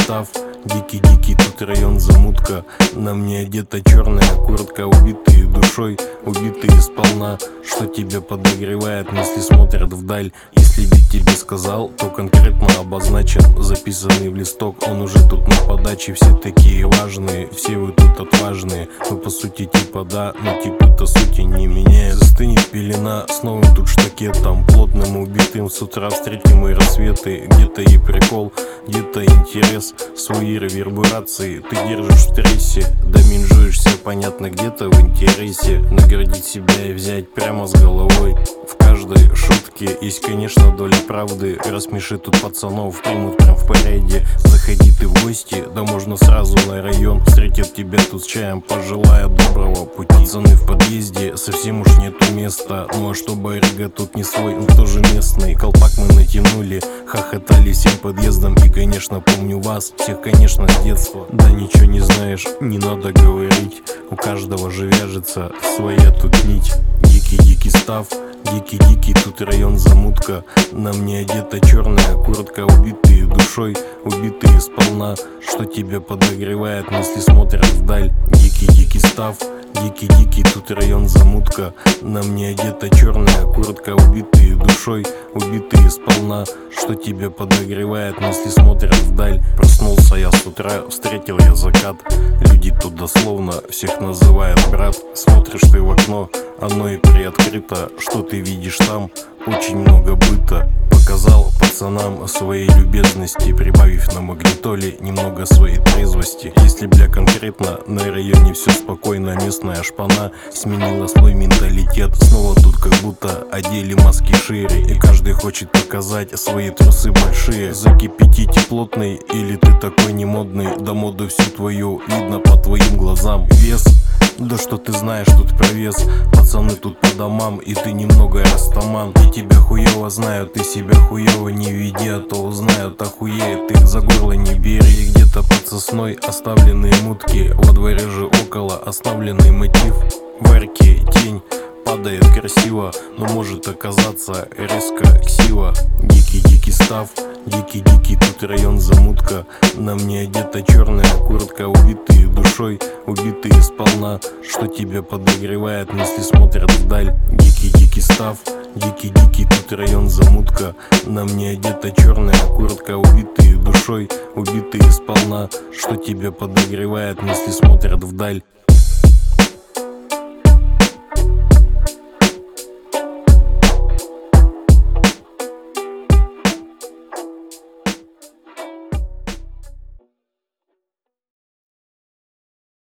став. Дикий-дикий тут район замутка. На мне одета черная куртка. Убитые душой, убитые сполна. Что тебя подогревает, мысли смотрят вдаль. Если бит тебе сказал, то конкретно обозначен. Записанный в листок, он уже тут на подаче. Все такие важные, все вы тут отважные. Вы по сути типа да, но типы-то сути не меняет. Застынет пелена с новым тут штакетом, плотным убитым. С утра встретим мои рассветы. Где-то и прикол, где-то интерес. Свои реверберации ты держишь в стрессе. Доминжуешься, понятно, где-то в интересе. Наградить себя и взять прямо с головой. В каждой шутке есть, конечно, доля правды. Рассмеши тут пацанов, примут прям в порядке. Заходи ты в гости, да можно сразу на район. Встретят тебя тут с чаем, пожелая доброго пути. Пацаны в подъезде, совсем уж нету места. Ну а чтобы Рига тут не свой, он тоже местный. Колпак мы натянули, хохотали всем подъездом. И, конечно, помню вас, всех, конечно, с детства. Да ничего не знаешь, не надо говорить. У каждого же вяжется своя тут нить. Дикий-дикий став, дикий-дикий тут район замутка. На мне одета черная куртка. Убитые душой, убитые сполна. Что тебя подогревает, мысли смотрят вдаль. Дикий-дикий став, дикий-дикий тут район замутка. На мне одета черная куртка. Убитые душой, убитые сполна. Что тебя подогревает, мысли смотрят вдаль. Проснулся я с утра, встретил я закат. Люди тут дословно всех называют брат. Смотришь ты в окно, оно и приоткрыто. Что ты видишь там? Очень много быта. Показал пацанам своей любезности, прибавив на магнитоле немного своей трезвости. Если бля конкретно, на районе все спокойно. Местная шпана сменила свой менталитет. Снова тут как будто одели маски шире. И каждый хочет показать свои трусы большие. Закипятите плотный, или ты такой не модный. Да моду всю твою видно по твоим глазам. Вес, да что ты знаешь тут про вес. Пацаны тут по домам, и ты немного растаман. И тебя хуево знают, ты себя хуево не веди. А то узнают, охуеет, их за горло не бери. Где-то под сосной оставленные мутки. Во дворе же около оставленный мотив. В арке тень падает красиво, но может оказаться резко ксиво. Дикий-дикий став, дикий-дикий тут район замутка. На мне одета черная куртка. Убитые душой, убитые сполна. Что тебя подогревает, мысли смотрят вдаль. Дикий-дикий став, дикий-дикий тут район замутка. На мне одета черная куртка. Убитые душой, убитые сполна. Что тебя подогревает, мысли смотрят вдаль.